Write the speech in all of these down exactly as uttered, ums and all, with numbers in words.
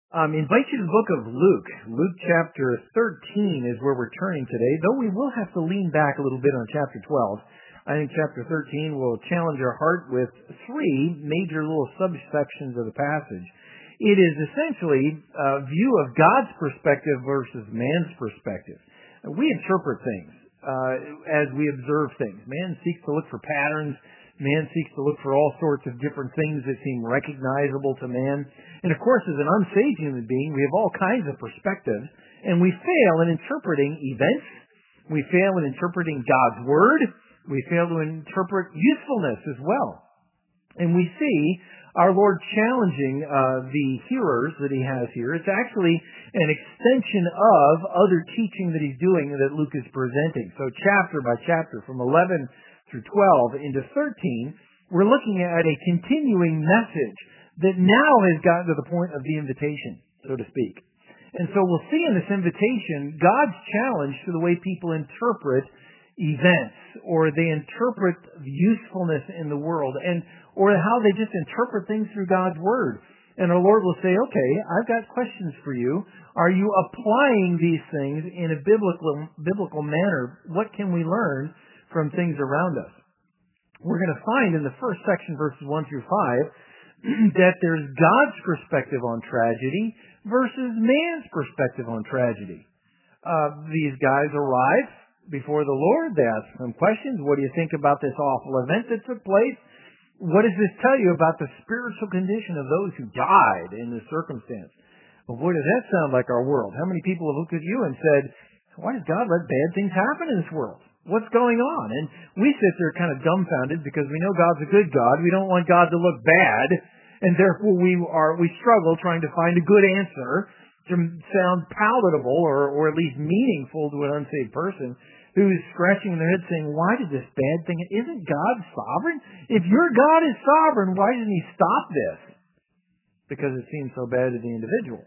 Um, invite you to the book of Luke. Luke chapter thirteen is where we're turning today, though we will have to lean back a little bit on chapter twelve. I think chapter thirteen will challenge our heart with three major little subsections of the passage. It is essentially a view of God's perspective versus man's perspective. We interpret things uh, as we observe things. Man seeks to look for patterns. Man seeks to look for all sorts of different things that seem recognizable to man. And of course, as an unsaved human being, we have all kinds of perspectives, and we fail in interpreting events. We fail in interpreting God's Word. We fail to interpret usefulness as well. And we see our Lord challenging uh, the hearers that He has here. It's actually an extension of other teaching that He's doing that Luke is presenting. So chapter by chapter, from eleven through twelve into thirteen, we're looking at a continuing message that now has gotten to the point of the invitation, so to speak. And so we'll see in this invitation God's challenge to the way people interpret events, or they interpret usefulness in the world, and or how they just interpret things through God's Word. And our Lord will say, okay, I've got questions for you. Are you applying these things in a biblical biblical manner? What can we learn from things around us? We're going to find in the first section, verses one through five, that there's God's perspective on tragedy versus man's perspective on tragedy. Uh, these guys arrive before the Lord. They ask some questions. What do you think about this awful event that took place? What does this tell you about the spiritual condition of those who died in this circumstance? Well, boy, does that sound like our world. How many people have looked at you and said, why does God let bad things happen in this world? What's going on? And we sit there kind of dumbfounded because we know God's a good God. We don't want God to look bad, and therefore we are we struggle trying to find a good answer to sound palatable or, or at least meaningful to an unsaved person who's scratching their head saying, why did this bad thing? Isn't God sovereign? If your God is sovereign, why didn't He stop this? Because it seems so bad to the individual.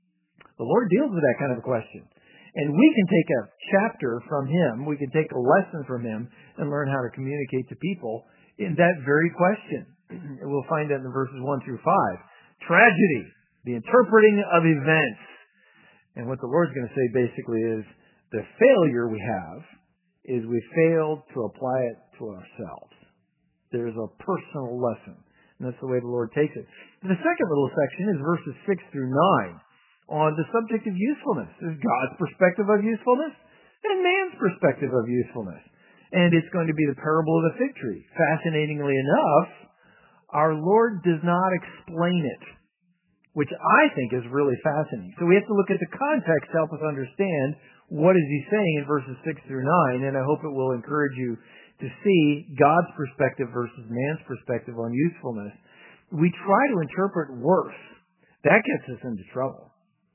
The Lord deals with that kind of a question. And we can take a chapter from Him, we can take a lesson from Him, and learn how to communicate to people in that very question. And we'll find that in verses one through five. Tragedy, the interpreting of events. And what the Lord's going to say basically is, the failure we have is we failed to apply it to ourselves. There's a personal lesson. And that's the way the Lord takes it. And the second little section is verses six through nine. On the subject of usefulness. There's God's perspective of usefulness and man's perspective of usefulness. And it's going to be the parable of the fig tree. Fascinatingly enough, our Lord does not explain it, which I think is really fascinating. So we have to look at the context to help us understand what is He saying in verses six through nine, and I hope it will encourage you to see God's perspective versus man's perspective on usefulness. We try to interpret worse. That gets us into trouble.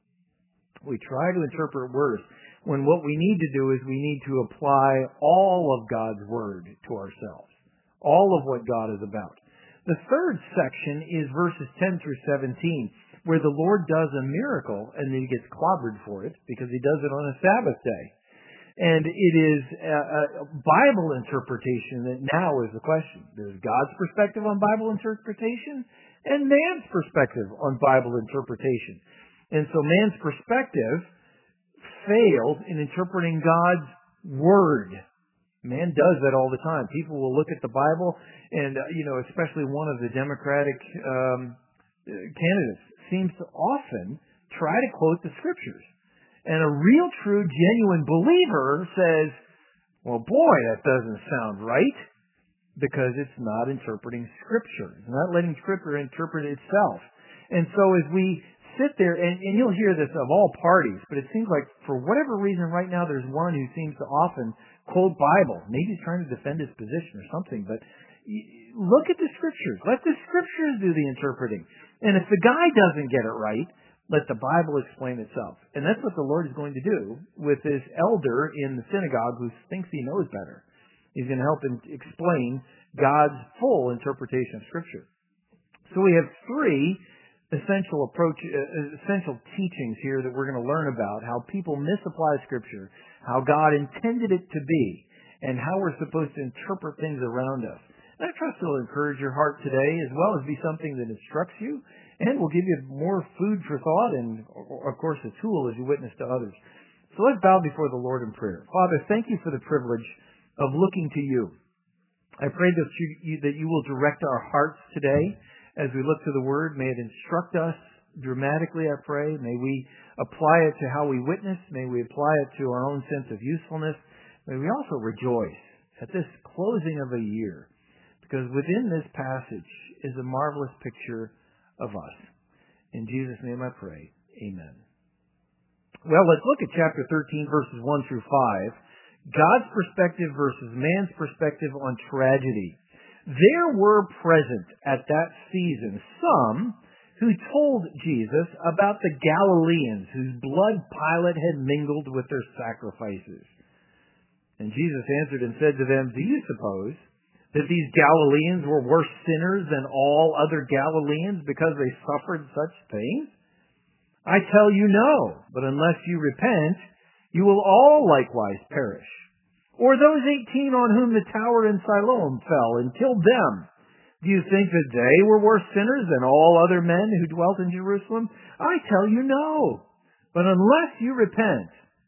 We try to interpret worse when what we need to do is we need to apply all of God's Word to ourselves. All of what God is about. The third section is verses ten through seventeen, where the Lord does a miracle and then He gets clobbered for it because He does it on a Sabbath day. And it is a, a Bible interpretation that now is the question. There's God's perspective on Bible interpretation and man's perspective on Bible interpretation. And so man's perspective failed in interpreting God's Word. Man does that all the time. People will look at the Bible and, uh, you know, especially one of the Democratic um, candidates seems to often try to quote the Scriptures. And a real, true, genuine believer says, well, boy, that doesn't sound right, because it's not interpreting Scripture. It's not letting Scripture interpret itself. And so as we sit there, and, and you'll hear this of all parties, but it seems like for whatever reason right now there's one who seems to often quote Bible. Maybe he's trying to defend his position or something, but look at the Scriptures. Let the Scriptures do the interpreting. And if the guy doesn't get it right, let the Bible explain itself. And that's what the Lord is going to do with this elder in the synagogue who thinks he knows better. He's going to help him explain God's full interpretation of Scripture. So we have three essential approach, uh, essential teachings here that we're going to learn about, how people misapply Scripture, how God intended it to be, and how we're supposed to interpret things around us. And I trust it'll encourage your heart today, as well as be something that instructs you and will give you more food for thought and, of course, a tool as you witness to others. So let's bow before the Lord in prayer. Father, thank you for the privilege of looking to you. I pray that you, you, that you will direct our hearts today as we look to the Word. May it instruct us dramatically, I pray. May we apply it to how we witness. May we apply it to our own sense of usefulness. May we also rejoice at this closing of a year, because within this passage is a marvelous picture of us. In Jesus' name I pray. Amen. Well, let's look at chapter thirteen, verses one through five. God's perspective versus man's perspective on tragedy. There were present at that season some who told Jesus about the Galileans whose blood Pilate had mingled with their sacrifices. And Jesus answered and said to them, "Do you suppose that these Galileans were worse sinners than all other Galileans because they suffered such things? I tell you no, but unless you repent, you will all likewise perish. Or those eighteen on whom the tower in Siloam fell and killed them, do you think that they were worse sinners than all other men who dwelt in Jerusalem? I tell you no, but unless you repent,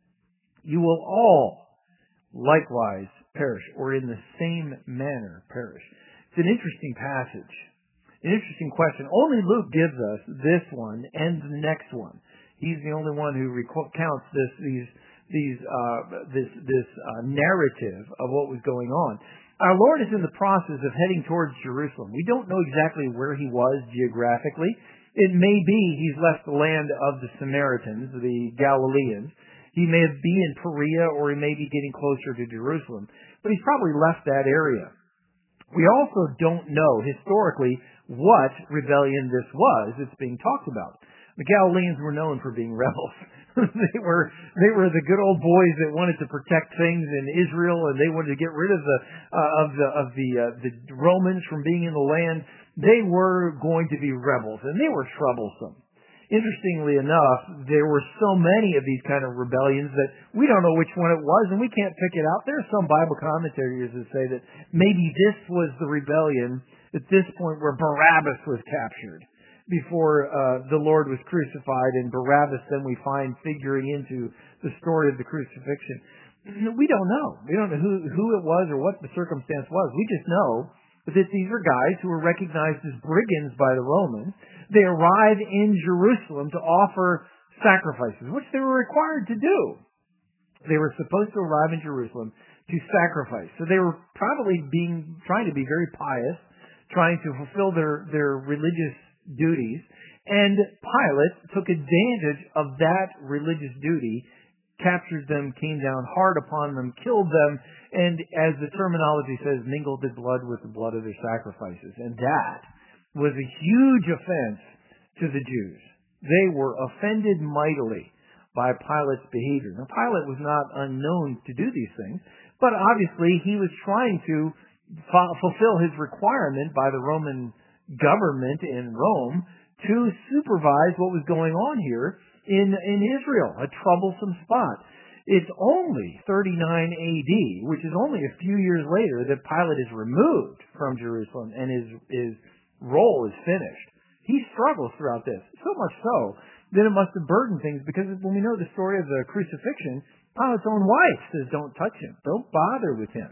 you will all likewise perish," or in the same manner perish. It's an interesting passage. An interesting question. Only Luke gives us this one and the next one. He's the only one who recounts this these these uh, this this uh, narrative of what was going on. Our Lord is in the process of heading towards Jerusalem. We don't know exactly where he was geographically. It may be he's left the land of the Samaritans, the Galileans. He may be in Perea, or he may be getting closer to Jerusalem. But he's probably left that area. We also don't know historically what rebellion this was that's being talked about. The Galileans were known for being rebels. they were they were the good old boys that wanted to protect things in Israel, and they wanted to get rid of the uh, of the of the uh, the Romans from being in the land. They were going to be rebels, and they were troublesome. Interestingly enough, there were so many of these kind of rebellions that we don't know which one it was, and we can't pick it out. There are some Bible commentators that say that maybe this was the rebellion at this point where Barabbas was captured before uh, the Lord was crucified, and Barabbas then we find figuring into the story of the crucifixion. We don't know. We don't know who, who it was or what the circumstance was. We just know that these are guys who were recognized as brigands by the Romans. They arrive in Jerusalem to offer sacrifices, which they were required to do. They were supposed to arrive in Jerusalem to sacrifice. So they were probably being trying to be very pious, trying to fulfill their, their religious duties. And Pilate took advantage of that religious duty, captured them, came down hard upon them, killed them, and as the terminology says, mingled his blood with the blood of their sacrifices. And that was a huge offense to the Jews. They were offended mightily by Pilate's behavior. Now, Pilate was not unknown to do these things, but obviously he was trying to f- fulfill his requirement by the Roman government in Rome to supervise what was going on here in, in Israel, a troublesome spot. It's only thirty-nine A D, which is only a few years later, that Pilate is removed from Jerusalem and his, his role is finished. He struggles throughout this, so much so that it must have burdened things, because when we know the story of the crucifixion, Pilate's own wife says, "Don't touch him. Don't bother with him."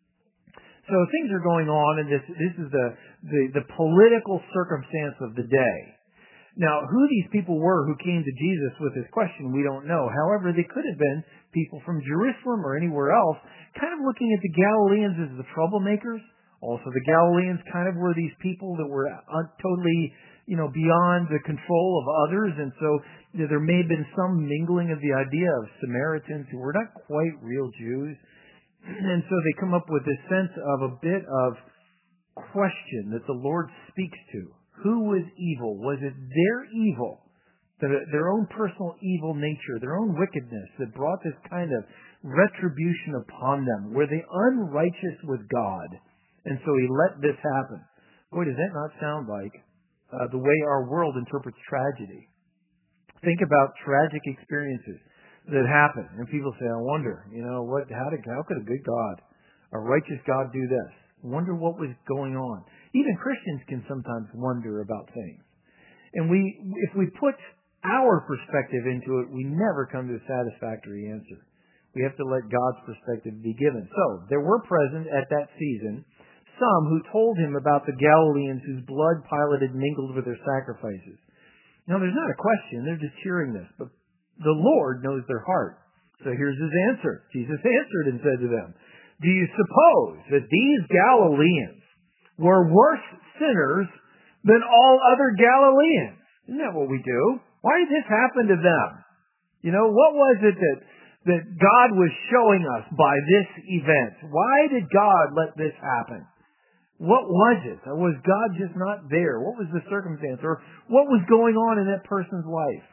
So things are going on, and this this is the, the, the political circumstance of the day. Now, who these people were who came to Jesus with this question, we don't know. However, they could have been people from Jerusalem or anywhere else, kind of looking at the Galileans as the troublemakers. Also, the Galileans kind of were these people that were totally, you know, beyond the control of others, and so you know, there may have been some mingling of the idea of Samaritans who were not quite real Jews. And so they come up with this sense of a bit of question that the Lord speaks to. Who was evil? Was it their evil, their own personal evil nature, their own wickedness that brought this kind of retribution upon them? Were they unrighteous with God? And so he let this happen. Boy, does that not sound like uh, the way our world interprets tragedy. Think about tragic experiences that happen, and people say, "I wonder, you know, what? How did? How could a good God, a righteous God, do this? Wonder what was going on." Even Christians can sometimes wonder about things. And we, if we put our perspective into it, we never come to a satisfactory answer. We have to let God's perspective be given. So, there were present at that season some who told him about the Galileans whose blood Pilate had mingled with their sacrifices. Now, there's not a question. They're just hearing this. But the Lord knows their heart. So here's his answer. Jesus answered and said to them, do you suppose that these Galileans were worse sinners than all other Galileans? Isn't that what we do? Why did this happen to them? You know, what was it that, that God was showing us by this event? Why did God let this happen? What was it? Or was God just not there? What was the circumstance? Or what was going on in that person's life?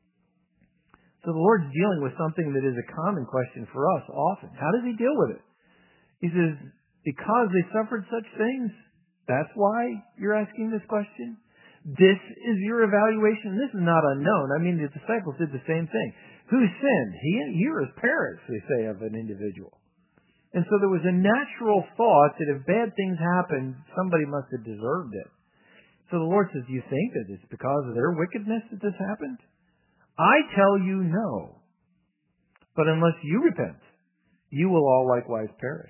So the Lord's dealing with something that is a common question for us often. How does he deal with it? He says, because they suffered such things, that's why you're asking this question? This is your evaluation? This is not unknown. I mean, the disciples did the same thing. Who sinned? He, he or his parents, they say, of an individual. And so there was a natural thought that if bad things happened, somebody must have deserved it. So the Lord says, do you think that it's because of their wickedness that this happened? I tell you no. But unless you repent, you will all likewise perish.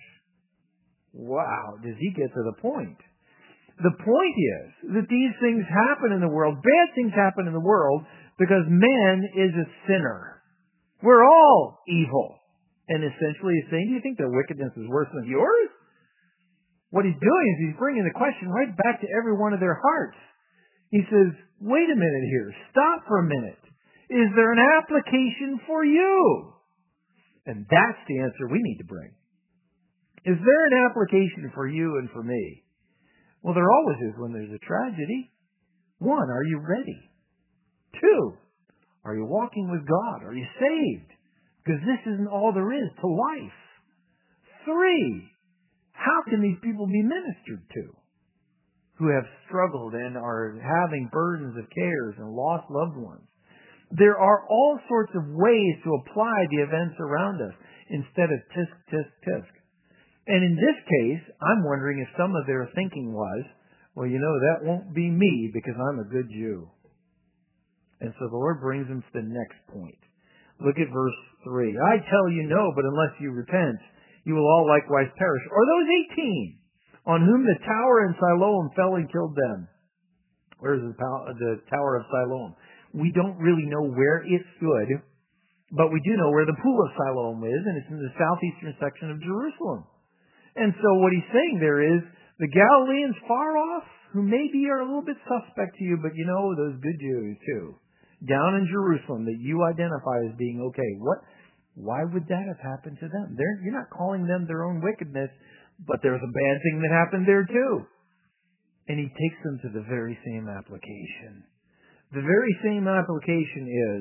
Wow, does he get to the point? The point is that these things happen in the world, bad things happen in the world, because man is a sinner. We're all evil. And essentially he's saying, do you think their wickedness is worse than yours? What he's doing is he's bringing the question right back to every one of their hearts. He says, wait a minute here. Stop for a minute. Is there an application for you? And that's the answer we need to bring. Is there an application for you and for me? Well, there always is when there's a tragedy. One, are you ready? Two, are you walking with God? Are you saved? Because this isn't all there is to life. Three, how can these people be ministered to who have struggled and are having burdens of cares and lost loved ones? There are all sorts of ways to apply the events around us instead of tisk, tisk, tisk. And in this case, I'm wondering if some of their thinking was, well, you know, that won't be me because I'm a good Jew. And so the Lord brings them to the next point. Look at verse three. I tell you no, but unless you repent, you will all likewise perish. Or those eighteen on whom the tower in Siloam fell and killed them. Where's the, the tower of Siloam? We don't really know where it stood, but we do know where the pool of Siloam is, and it's in the southeastern section of Jerusalem. And so what he's saying there is, the Galileans far off, who maybe are a little bit suspect to you, but you know, those good Jews too, down in Jerusalem that you identify as being okay. What? Why would that have happened to them? They're, you're not calling them their own wickedness, but there's a bad thing that happened there too. And he takes them to the very same application. The very same application is,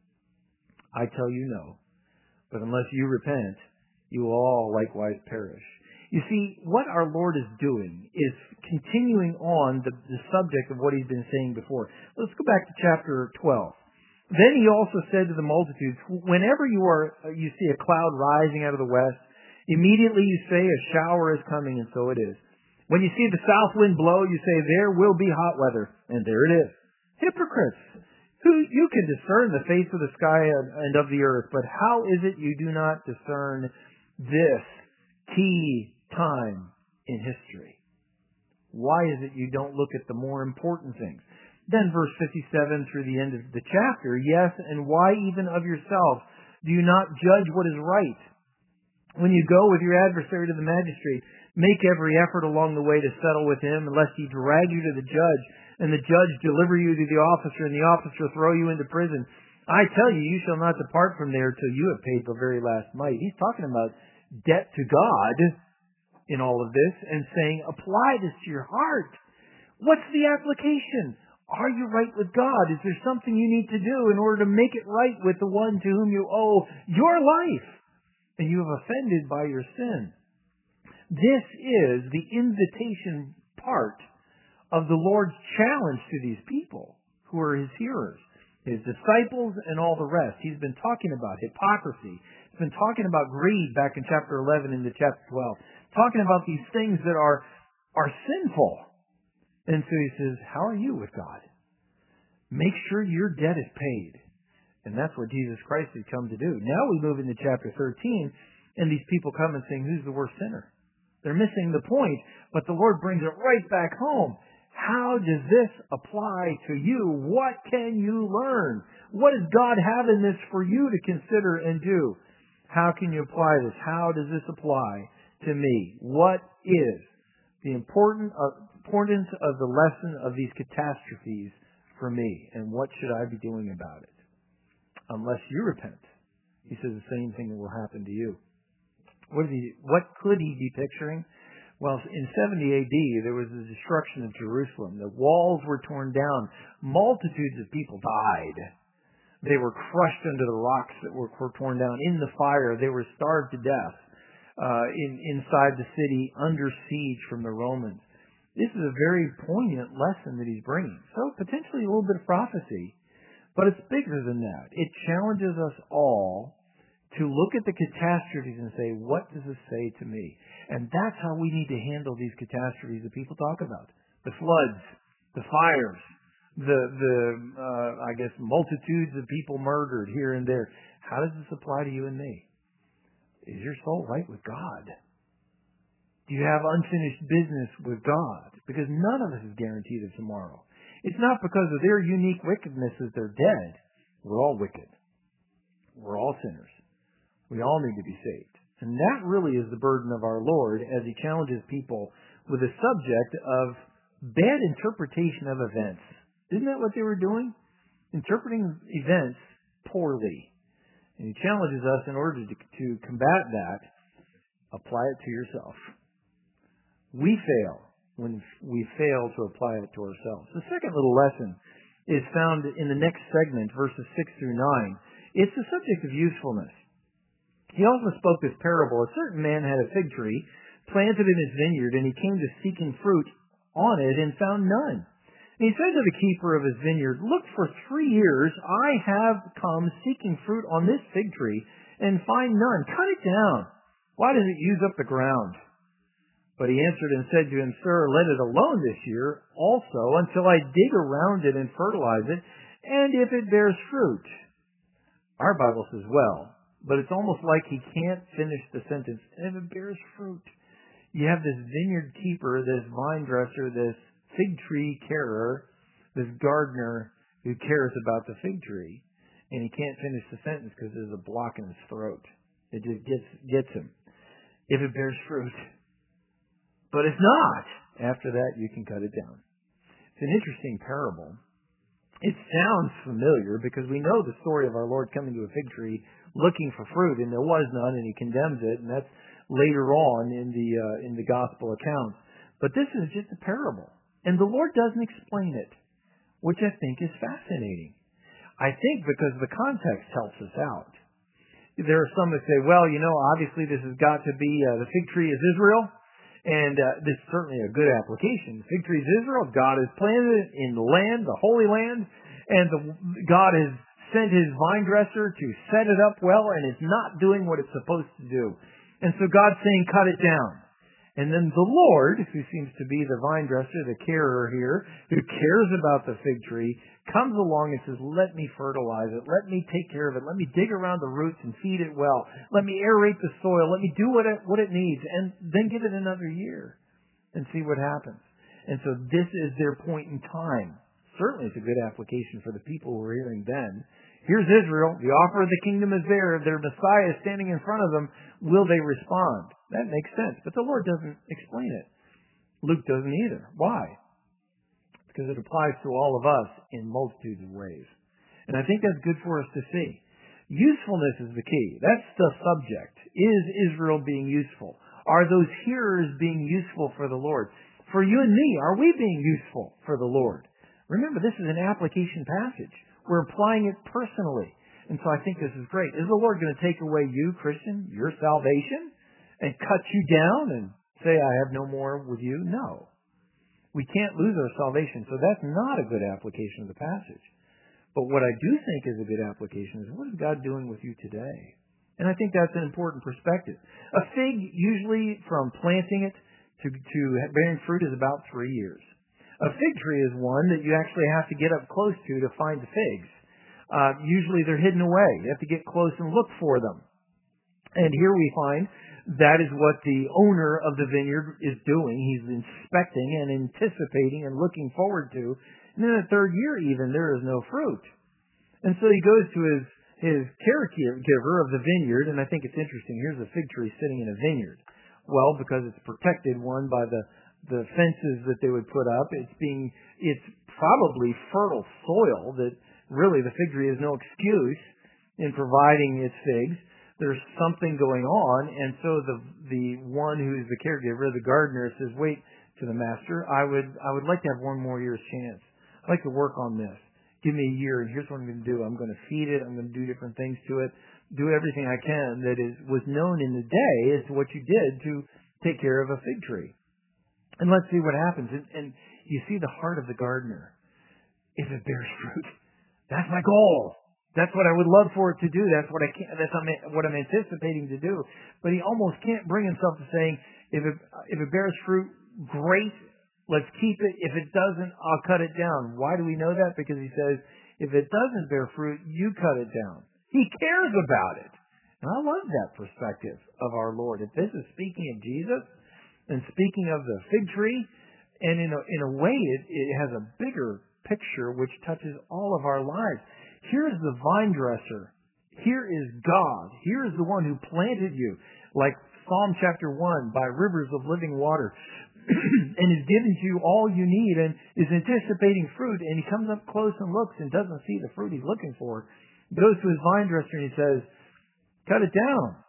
I tell you no, but unless you repent, you will all likewise perish. You see, what our Lord is doing is continuing on the, the subject of what he's been saying before. Let's go back to chapter twelve. Then he also said to the multitudes, whenever you are you see a cloud rising out of the west, immediately you say a shower is coming, and so it is. When you see the south wind blow, you say there will be hot weather, and there it is. Hypocrites, who you can discern the face of the sky and of the earth, but how is it you do not discern this key time in history? Why is it you don't look at the more important things? Then verse fifty-seven through the end of the chapter, yes, and why even of yourself do you not judge what is right? When you go with your adversary to the magistrate, make every effort along the way to settle with him, lest he drag you to the judge, and the judge deliver you to the officer, and the officer throw you into prison. I tell you, you shall not depart from there till you have paid the very last mite. He's talking about debt to God in all of this, and saying, apply this to your heart. What's the application? Are you right with God? Is there something you need to do in order to make it right with the one to whom you owe your life, and you have offended by your sin? This is the invitation part of the Lord's challenge to these people who are his hearers, his disciples and all the rest. He's been talking about hypocrisy. He's been talking about greed back in chapter eleven into chapter twelve, talking about these things that are, are sinful. And so he says, how are you with God? Make sure your debt is paid. And that's what Jesus Christ has come to do. Now we move into chapter thirteen, and these people come and saying, who's the worst sinner? They're missing the point, but the Lord brings it right back home. How does this apply to you? What can you learn? What does God have in this for you to consider and do? How can you apply this? How does this apply to me? What is the important, uh, importance of the lesson of these catastrophes for me? And what should I be doing about it? Unless you repent. He says the same thing will happen to you. What, is he, what could he be picturing? Well, in seventy A D, there was the destruction of Jerusalem. The walls were torn down. Multitudes of people died. They were crushed under the rocks that were, were torn down. In the fire, they were starved to death uh, in, inside the city, under siege from the Romans. This is a very poignant lesson that he's bringing. So potentially a little bit of prophecy, but it's bigger than that. It challenges us all to look at the catastrophes and say, what does this say to me? And that's how we need to handle these catastrophes that people talk about. The floods, the fires, the, the uh, I guess, multitudes of people murdered here and there. How does this apply to you and me? Is your soul right with God? Do you have unfinished business with God? Because none of us is guaranteed of tomorrow. It's not because of their unique wickedness that they're dead. We're all wicked. We're all sinners. We all need to be saved. And that really is the burden of our Lord as he challenges people with the subject of bad interpretation of events. Isn't that what they were doing? Interpreting events poorly. And he challenges us in order to, to combat that, apply it to yourself. We fail when we fail to apply it to ourselves. The second little lesson is found in the next segment, verses six through nine. It's the subject of usefulness. He also spoke this parable. A certain man had a fig tree planted in his vineyard, and he came to seeking fruit on it and found none. And he said to the keeper of his vineyard, look, for three years I have come seeking fruit on this fig tree and find none. Cut it down. Why does it use up the ground? But he answered and said to him, sir, let it alone this year also until I dig around it and fertilize it, and if it bears fruit. Our Bible says, well, but it's almost like he can't finish the sentence. And if it bears fruit, you have this vineyard keeper, this vine dresser, this fig tree carer, this gardener who cares about the fig tree, and he can't finish the sentence because there's a block in his throat. It just gets gets him. If it bears fruit. But if not, after that you can cut it down. It's an interesting parable. It sounds familiar because we know the story of our Lord coming to a fig tree looking for fruit, and there was none, and he condemns it, and that's later on in the uh, in the gospel accounts. But this is just a parable, and the Lord doesn't explain it, which I think is fascinating. I think because the context helps us out. There are some that say, well, you know, obviously this has got to be, uh, the fig tree is Israel, and uh, this is certainly a good application. The fig tree is Israel. God has planted it in the land, the Holy Land, and the, God has sent his vine dresser to set it up well, and it's not doing what it's supposed to do. And so God's saying, cut it down. And then the Lord, who seems to be the vine dresser, the carer here, who cares about the fig tree, comes along and says, let me fertilize it. Let me take care of it. Let me dig around the roots and feed it well. Let me aerate the soil. Let me do what it, what it needs. And then give it another year and see what happens. And so this is their point in time. Certainly it's a good application for the people who were hearing then. Here's Israel. The offer of the kingdom is there. Their Messiah is standing in front of them. Will they respond? That makes sense. But the Lord doesn't explain it. Luke doesn't either. Why? Because it applies to all of us in multitudes of ways. And I think that's good for us to see. Usefulness is the key. That's the subject. Is Israel being useful? Are those hearers being useful for the Lord? For you and me, are we being useful for the Lord? Remember, this is an application passage. We're applying it personally. And so I think this is great. Is the Lord going to take away you, Christian, your salvation, and cut you down and say, I have no more with you? No. We can't lose our salvation. So that's not a good application of the passage. But what I do think is a good application is, what is God doing with you today? And I think that's an important perspective. A fig, usually from planting it to, to bearing fruit, is about three years. A fig tree is one that you actually have to get up close to to find the figs. Uh, usually they're hidden away. You have to get close and look for them. And here we find that is what the owner of the vineyard is doing. He's inspecting and anticipating and looking forward to. And in the third year even, there is no fruit. And so he goes to his, his caregiver of the vineyard, and I think it's interesting. Here's a fig tree sitting in a vineyard. Well, because it's protected, one, by the, the fences that they would put up. It's being, it's probably fertile soil that really the fig tree has no excuse in providing its figs. There's something going on, and so the the one who's the caregiver, the gardener, says, wait to the master, I would I would like to have one more year's chance. I'd like to work on this. Give me a year, and here's what I'm going to do. I'm going to feed it. I'm going to do different things to it. Do everything I can that is was known in the day as to what you did to take care of a fig tree. And let's see what happens. And, and you see the heart of the gardener. If it bears fruit, that's my goal. That's what I would love for it to do. That's what I can, that's what I'm anticipating to do. But he almost can't bring himself to saying, if it if it bears fruit, great, let's keep it. If it doesn't, I'll cut it down. Why do we know that? Because he says, if it doesn't bear fruit, you cut it down. He cares about it. And I love that perspective of our Lord. If this is speaking of Jesus and speaking of the fig tree, and in a, in a way it, it has a bigger picture which touches all of our lives. Here's the vine dresser. Here is God. Here is the one who planted you, like Psalm chapter one, by rivers of living water, and is giving to you all you need and is anticipating fruit. And he comes up close and looks and doesn't see the fruit he's looking for. He goes to his vine dresser and he says, cut it down.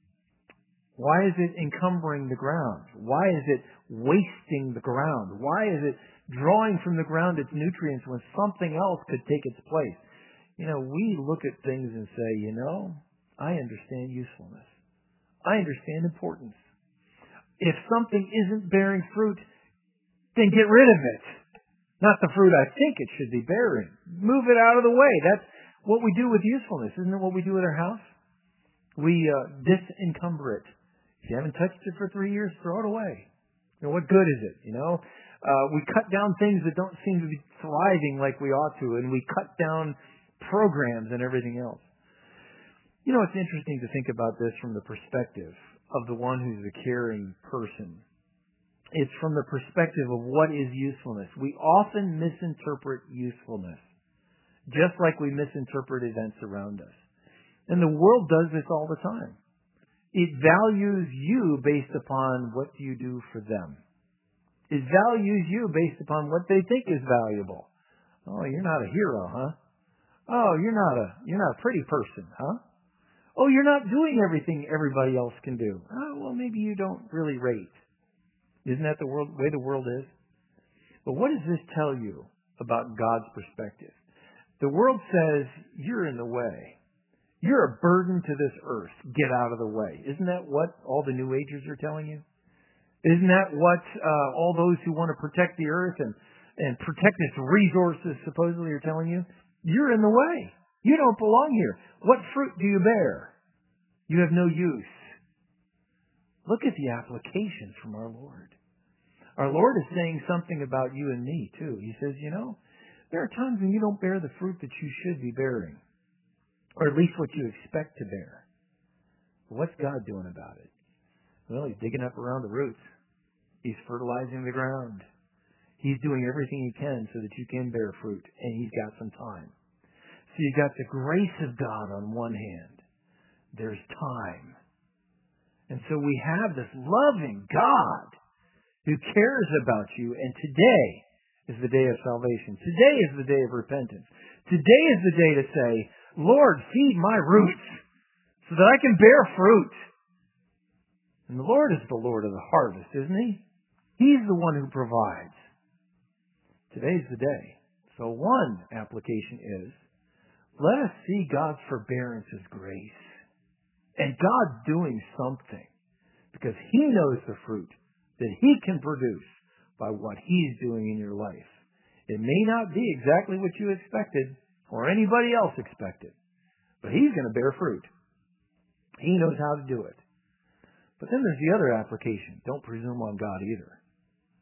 Why is it encumbering the ground? Why is it wasting the ground? Why is it drawing from the ground its nutrients when something else could take its place? You know, we look at things and say, you know, I understand usefulness. I understand importance. If something isn't bearing fruit, then get rid of it. Not the fruit I think it should be bearing. Move it out of the way. That's what we do with usefulness. Isn't it what we do with our house? We uh, disencumber it. If you haven't touched it for three years, throw it away. You know, what good is it, you know? Uh, we cut down things that don't seem to be thriving like we ought to, and we cut down programs and everything else. You know, it's interesting to think about this from the perspective of the one who's the caring person. It's from the perspective of what is usefulness. We often misinterpret usefulness, just like we misinterpret events around us. And the world does this all the time. It values you based upon what you do for them. It values you based upon what they think is valuable. Oh, you're not a hero, huh? Oh, you're not a you're not a pretty person, huh? Oh, you're not doing everything everybody else can do. Oh, well, maybe you don't really rate. Isn't that the world, way the world is? But what does this tell you about God's perspective? The world says, you're in the way. You're a burden to this earth. Get out of the way. Isn't that what all the New Agers are telling you? Isn't that what uh, all those who want to protect the earth and, and protect its resources supposedly are telling you? You're in the way. You don't belong here. What fruit do you bear? You have no use. Look at the applications from our Lord. Our Lord is saying something about you and me, too. He says, you know, there are times when you don't bear the fruit that you should be bearing, or at least what you expect to bear. But what's God doing about it? Well, he's digging up around the roots. He's fertilizing the ground. He's doing everything he can so that you can bear fruit, and he's got some time. So you've got the grace of God on one hand. There's time. And so we have this loving God who cares about you, and today is the day of salvation. Today is the day of repentance. Today is the day to say, Lord, feed my roots so that I can bear fruit. And the Lord is the Lord of the harvest, isn't he? He's the one who provides. Today's the day. So one application is, let us see God's forbearance as grace. And God doing something. Because he knows the fruit that he can produce by what he's doing in your life. It may not be exactly what you expected or anybody else expected. But he's going to bear fruit. He knows how to do it. But then there's the other application. Don't presume on God either.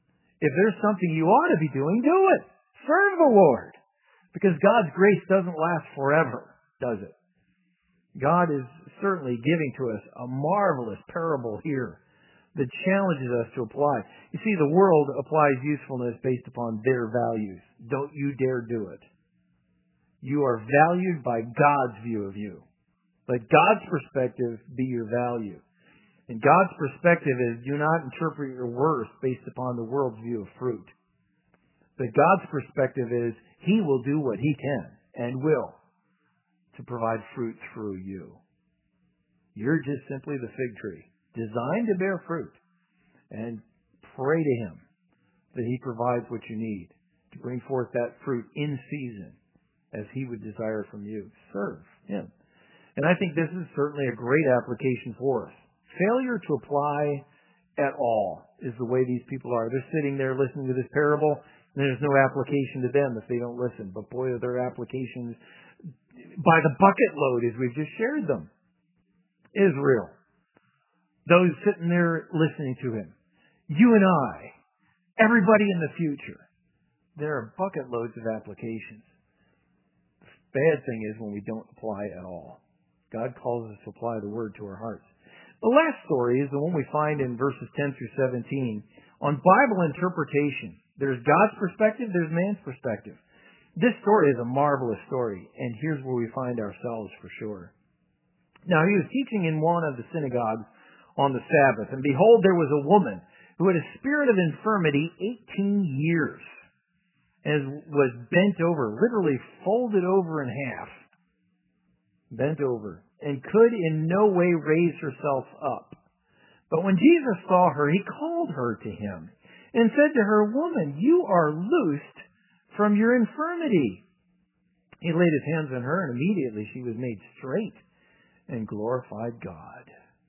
If there's something you ought to be doing, do it. Serve the Lord. Because God's grace doesn't last forever, does it? God is certainly giving to us a marvelous parable here that challenges us to apply. You see, the world applies usefulness based upon their values. Don't you dare do it. You are valued by God's view of you. Let God's perspective be your value. And God's perspective is, do not interpret your worth based upon the world's view of fruit. But God's perspective is, He will do what He can and will to provide fruit through you. You're just simply the fig tree, designed to bear fruit. And pray to Him that He provides what you need to bring forth that fruit in season as He would desire from you. Serve Him. And I think this is certainly a great application for us. Failure to apply at all is the way these people are. They're sitting there listening to this parable, and there's no application to them if they don't listen. But boy, are there applications by the bucket load as we've just shared them. Israel. Those sitting there listening to him. You and I. Everybody in the future. There are bucket loads of applications. The bad thing is when we don't apply at all. God calls us to apply the word to our hearts. The last story is the one we find in verses ten through seventeen. On Bible interpretation, there's God's perspective, there's man's perspective. This story is a marvelous story, and here's where we find ourselves for sure. Now, he was teaching in one of the synagogues on the Sabbath, and behold, there was a woman who had a spirit of infirmity eighteen years, and was bent over, literally folded over in half, bent over, and could in no way raise herself up. But when Jesus saw her, He called her to Him and said to her, Woman, you are loosed from your infirmity. He laid His hands on her, and immediately she was made straight and glorified God.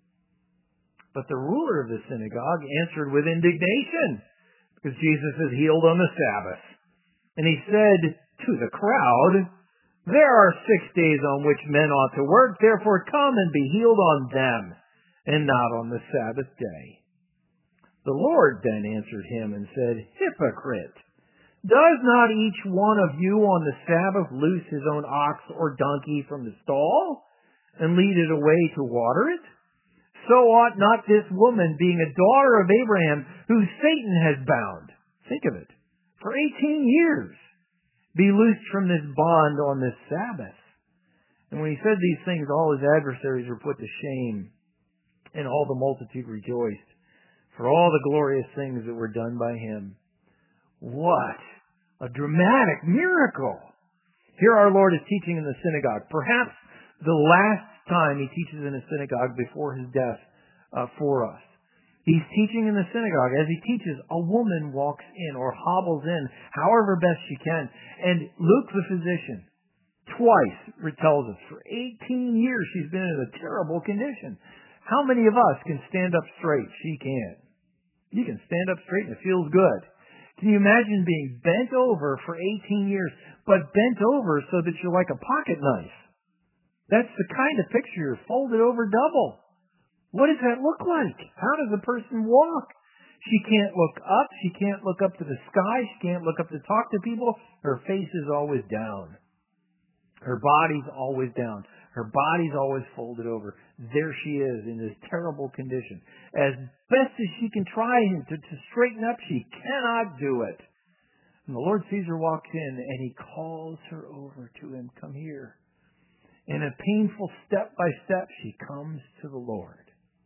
But the ruler of the synagogue answered with indignation, because Jesus is healed on the Sabbath. And he said to the crowd, There are six days on which men ought to work, therefore come and be healed on them, and not on the Sabbath day. The Lord then answered him and said, Hypocrite! Does not each one of you on the Sabbath loose his own ox or donkey from the stall, and lead it away to water it? So ought not this woman, being a daughter of Abraham, whom Satan has bound, think of it, for eighteen years, be loosed from this bond on this Sabbath. And when he said these things, all his adversaries were put to shame, and all the multitude rejoiced for all the glorious things that were done by him. What a dramatic miracle! Here our Lord is teaching in the synagogue, perhaps the last time he teaches in a synagogue before his death uh, for us. He's teaching in the synagogue. As he teaches, a woman walks in or hobbles in, however best she can. And Luke, the physician, twice tells us, for eighteen years she's been in a terrible condition. How many of us can stand up straight? She can. You can stand up straight and it feels good. Can you imagine being bent over for eighteen years, but bent over so that you're like a pocket knife? That's the kind of picture, folded over double. What does that look like? How does a person walk? She can't look up. She can't look up to the sky. She can't look up to talk to people. Her face is always down. Her body's always down. Her body's always folded over. There she is in this terrible condition. As best as she can try to, to straighten up, she cannot do it. And the Lord sees her walk in, and he calls her over to him. Come here. In a painful step by step, she comes to the Lord.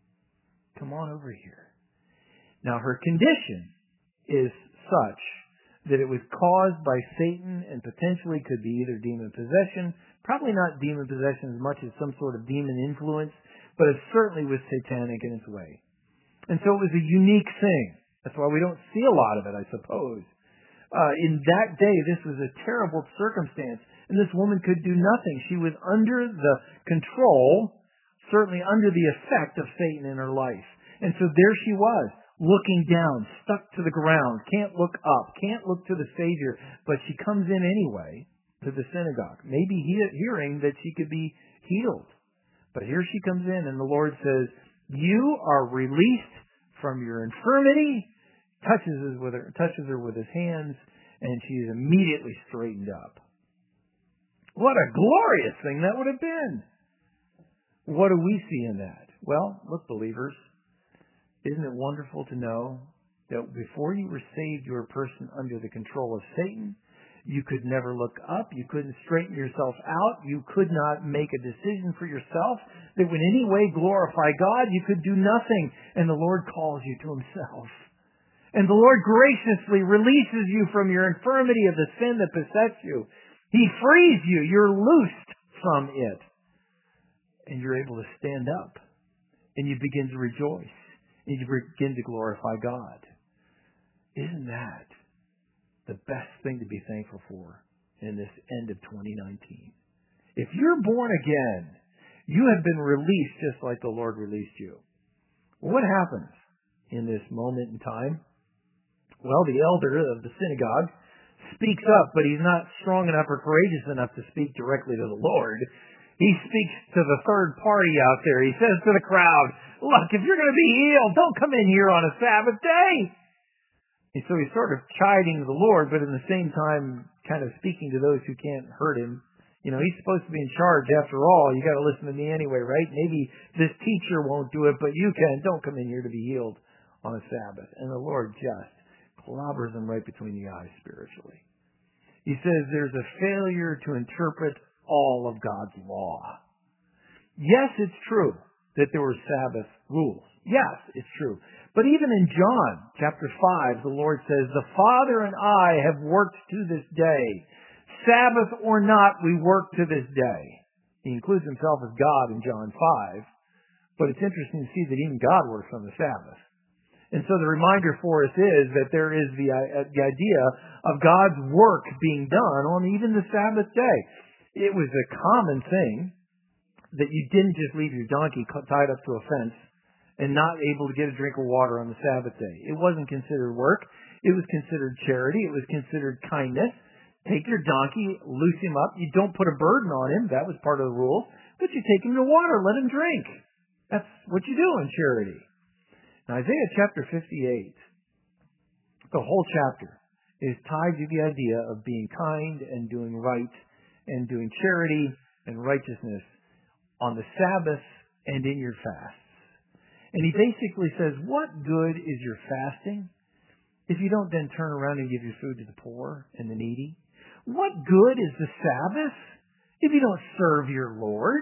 Come on over here. Now, her condition is such that it was caused by Satan and potentially could be either demon possession, probably not demon possession as much as some sort of demon influence, but it certainly was satanic in its way. And so it was a unique thing. That's why we don't see a lot of it, I suppose. Uh, in that day, this was a terrible circumstance, and this woman could do nothing. She was under the control, certainly under the effect of Satan in her life. And so there she was, looking down, stuck to the ground, can't look up, can't look to the Savior, but she comes in anyway to the synagogue, maybe he- hearing that she could be healed. But here she comes in, and the Lord says, you are released from your infirmity. touches her with her, touches her with his hands, and she is immediately straightened up. What a glorious thing that would have been. What do we see in that? Well, look, believers, isn't it wonderful to know that before you were saved, you were a person under the control of Satan? You could never look up. You couldn't straighten yourself out. You could not make a decision for yourself that would in any way glorify God. You could do nothing. And the Lord calls you to himself. And the Lord graciously releases you from your infirmity of the sin that besets you. He frees you. You're loosed from it. And you're able to stand up. And you begin to rejoice. And you begin to glorify God. Isn't that the best thing to be thankful for in this end of twenty nineteen? If you're born again, you have been released just like the Lord released you. What happens in this moment in time? Well, the elder of the synagogue speaks up, but he's not strong enough or courageous enough to speak directly to the Lord. He speaks to the third party out there. He says to the crowd, look, if you're going to be healed, don't come in here on a Sabbath day. And so he's sort of chiding the Lord, but at the same time kind of speaking to those who can't hurt him. You know, he's supposed to be in charge after all. You got to listen to me anyway, right? Maybe this teacher won't do it, but you can. Don't come in here to be healed on a Sabbath. And the Lord just clobbers him right between the eyes spiritually. He says there's a failure to interpret all of God's law. Yes, it's true that there were Sabbath rules. Yes, it's true. But even in John chapter five, the Lord says, the Father and I have worked to this day. Sabbath or not, we work to this day. He includes himself as God in John five. But it's interesting to see that even God works on the Sabbath. And so the reminder for us is that there is the, uh, the idea of God's work being done on even the Sabbath day. It was a common thing that you didn't just leave your donkey tied up to a fence and not able to get a drink of water on the Sabbath day. It wasn't considered work. It was considered charity. It was considered kindness. Take your donkey, loose him up. You don't put a burden on him. That was part of the rules. But you take him to water, let him drink. That's what you do in charity. Now, Isaiah chapter fifty-eight, the whole chapter, is tied to the idea of being kind and doing right and doing charity and righteousness on the Sabbath and in your fasts. And he basically says, what good is your fasting if you don't then turn around and give your food to the poor and the needy? What good is the Sabbath if you don't serve your Lord?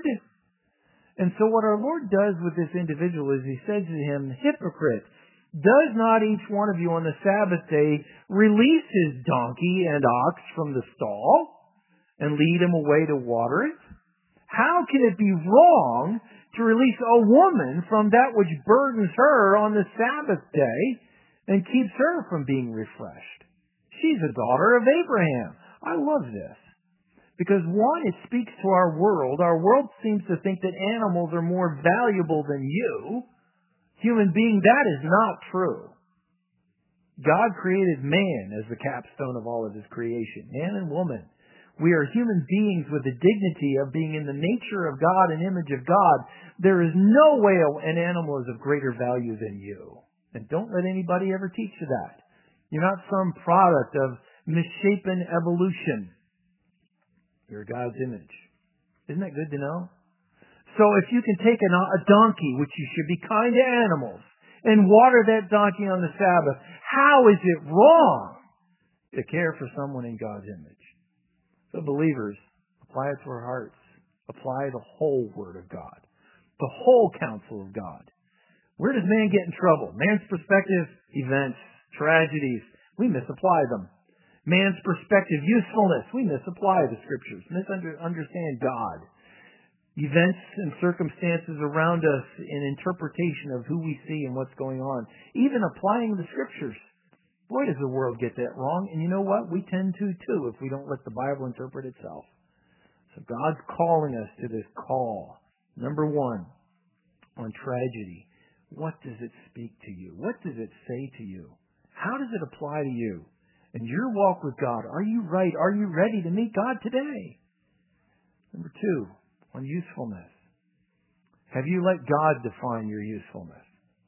And so what our Lord does with this individual is he says to him, hypocrite, does not each one of you on the Sabbath day release his donkey and ox from the stall and lead him away to water it? How can it be wrong to release a woman from that which burdens her on the Sabbath day and keeps her from being refreshed? She's a daughter of Abraham. I love this. Because one, it speaks to our world. Our world seems to think that animals are more valuable than you. Human being, that is not true. God created man as the capstone of all of his creation. Man and woman. We are human beings with the dignity of being in the nature of God and image of God. There is no way an animal is of greater value than you. And don't let anybody ever teach you that. You're not some product of misshapen evolution. You're God's image. Isn't that good to know? So if you can take a, a donkey, which you should be kind to animals, and water that donkey on the Sabbath, how is it wrong to care for someone in God's image? So believers, apply it to our hearts. Apply the whole Word of God. The whole counsel of God. Where does man get in trouble? Man's perspective, events, tragedies, we misapply them. Man's perspective, usefulness, we misapply the Scriptures, misunderstand God. Events and circumstances around us in interpretation of who we see and what's going on. Even applying the Scriptures. Boy, does the world get that wrong. And you know what? We tend to, too, if we don't let the Bible interpret itself. So God's calling us to this call. Number one, on tragedy. What does it speak to you? What does it say to you? How does it apply to you? In your walk with God, are you right? Are you ready to meet God today? Number two, on usefulness. Have you let God define your usefulness?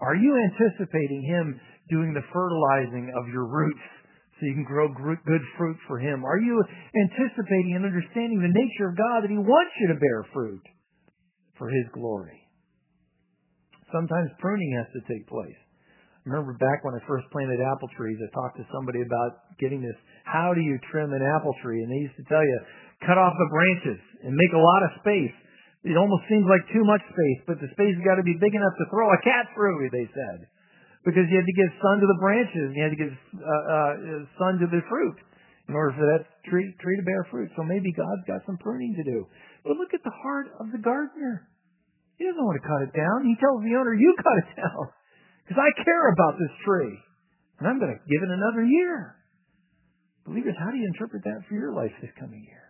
Are you anticipating Him doing the fertilizing of your roots so you can grow good fruit for Him? Are you anticipating and understanding the nature of God, that He wants you to bear fruit for His glory? Sometimes pruning has to take place. I remember back when I first planted apple trees, I talked to somebody about getting this, how do you trim an apple tree? And they used to tell you, cut off the branches and make a lot of space. It almost seems like too much space, but the space has got to be big enough to throw a cat through, they said. Because you had to give sun to the branches, and you had to give uh, uh, sun to the fruit in order for that tree, tree to bear fruit. So maybe God's got some pruning to do. But look at the heart of the gardener. He doesn't want to cut it down. He tells the owner, you cut it down, because I care about this tree, and I'm going to give it another year. Believers, how do you interpret that for your life this coming year?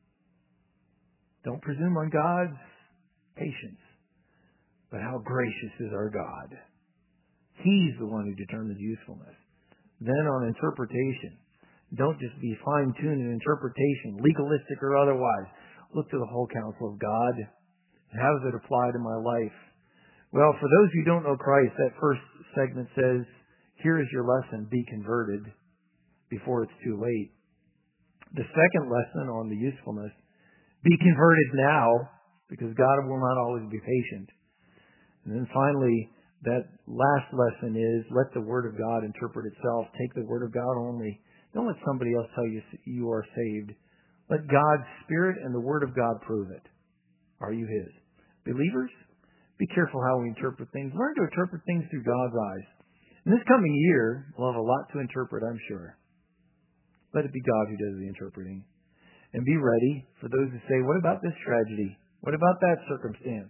Don't presume on God's patience, but how gracious is our God. He's the one who determines usefulness. Then on interpretation, don't just be fine-tuned in interpretation, legalistic or otherwise. Look to the whole counsel of God. How does it apply to my life? Well, for those who don't know Christ, that first segment says, here is your lesson, be converted before it's too late. The second lesson on the usefulness, be converted now, because God will not always be patient. And then finally, that last lesson is, let the Word of God interpret itself. Take the Word of God only. Don't let somebody else tell you you are saved. Let God's Spirit and the Word of God prove it. Are you His? Believers, be careful how we interpret things. Learn to interpret things through God's eyes. In this coming year, we'll have a lot to interpret, I'm sure. Let it be God who does the interpreting. And be ready for those who say, what about this tragedy? What about that circumstance?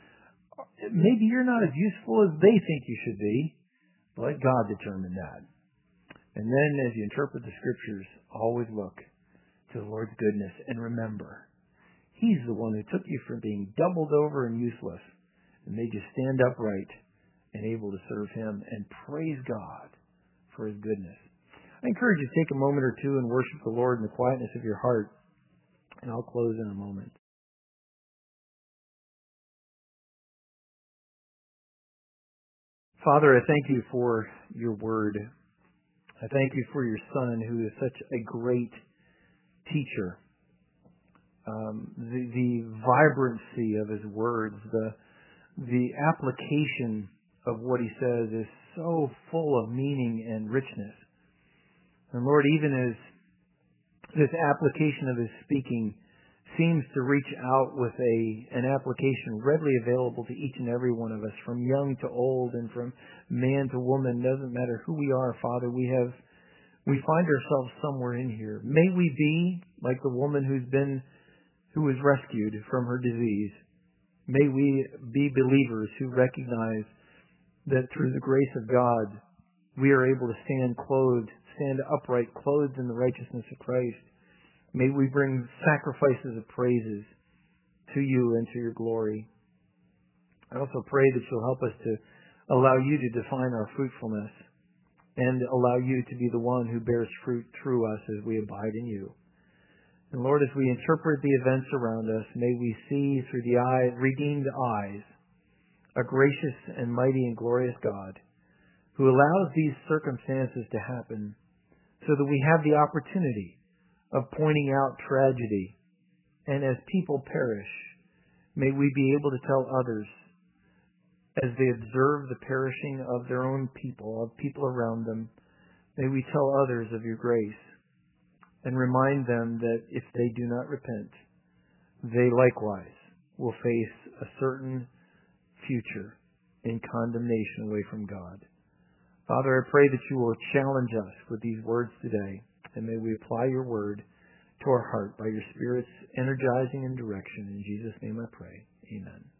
Maybe you're not as useful as they think you should be. But let God determine that. And then as you interpret the Scriptures, always look to the Lord's goodness. And remember, He's the one who took you from being doubled over and useless and made you stand upright and able to serve Him. And praise God for His goodness. I encourage you to take a moment or two and worship the Lord in the quietness of your heart. And I'll close in a moment. Father, I thank you for your word. I thank you for your Son, who is such a great teacher. Um, the, the vibrancy of his words, the, the application of what he says is so full of meaning and richness. And Lord, even as this application of his speaking seems to reach out with a an application readily available to each and every one of us, from young to old and from man to woman, doesn't matter who we are, Father, we have we find ourselves somewhere in here. May we be like the woman who's been who was rescued from her disease. May we be believers who recognize that through the grace of God we are able to stand clothed, stand upright, clothed in the righteousness of Christ. May we bring sacrifices of praises to you and to your glory. I also pray that you'll help us to allow you to define our fruitfulness and allow you to be the one who bears fruit through us as we abide in you. And Lord, as we interpret the events around us, may we see through the eye, redeemed eyes a gracious and mighty and glorious God who allows these circumstances to happen so that we have the opportunity of pointing out tragedy. And as people perish, may we be able to tell others, as they observe the perishing of their own people, of people around them, may we tell others of your grace and remind them that if they do not repent, they likewise will face a certain future in condemnation away from God. Father, I pray that you will challenge us with these words today. And may we apply your word to our heart by your Spirit's energizing and direction. In Jesus' name I pray. Amen.